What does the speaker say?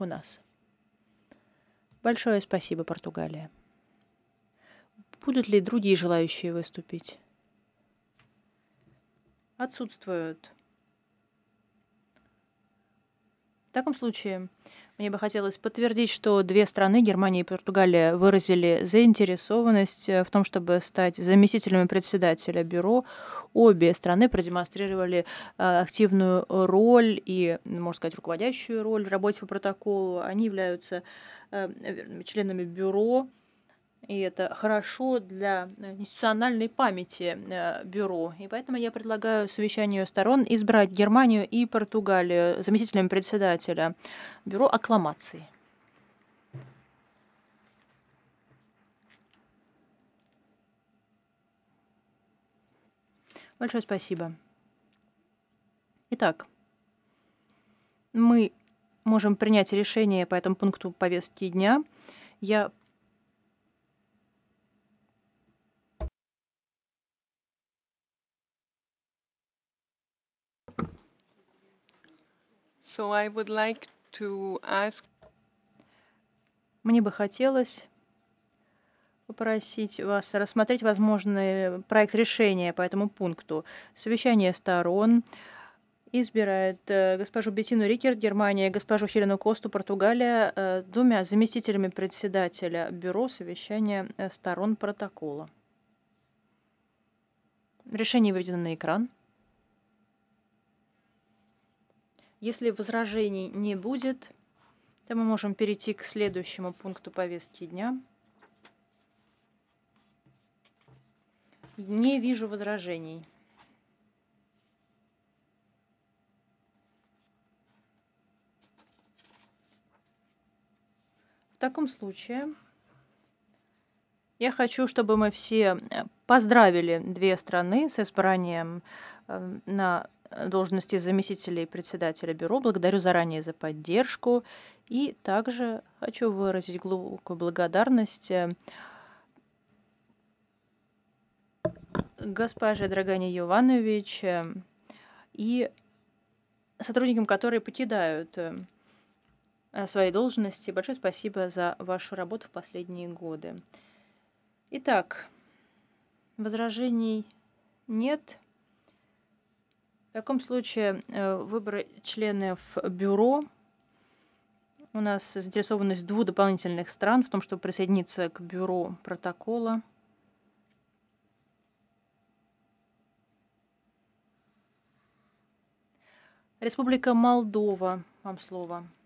у нас. Большое спасибо, Португалия. Будут ли другие желающие выступить? Отсутствуют. В таком случае мне бы хотелось подтвердить, что две страны, Германия и Португалия, выразили заинтересованность в том, чтобы стать заместителями председателя бюро. Обе страны продемонстрировали активную роль и, можно сказать, руководящую роль в работе по протоколу. Они являются членами бюро. И это хорошо для институциональной памяти бюро. И поэтому я предлагаю совещанию сторон избрать Германию и Португалию заместителями председателя бюро аккламацией. Большое спасибо. Итак, мы можем принять решение по этому пункту повестки дня. Я So I would like to ask... Мне бы хотелось попросить вас рассмотреть возможный проект решения по этому пункту. Совещание сторон избирает госпожу Беттину Рикерт, Германия, и госпожу Хелену Косту, Португалия, двумя заместителями председателя бюро совещания сторон протокола. Решение выведено на экран. Если возражений не будет, то мы можем перейти к следующему пункту повестки дня. Не вижу возражений. В таком случае я хочу, чтобы мы все поздравили две страны с избранием на должности заместителей председателя бюро. Благодарю заранее за поддержку. И также хочу выразить глубокую благодарность госпоже Драгане Йованович и сотрудникам, которые покидают свои должности. Большое спасибо за вашу работу в последние годы. Итак, возражений нет. В таком случае выбор членов бюро. У нас заинтересованность двух дополнительных стран в том, чтобы присоединиться к бюро протокола. Республика Молдова. Вам слово.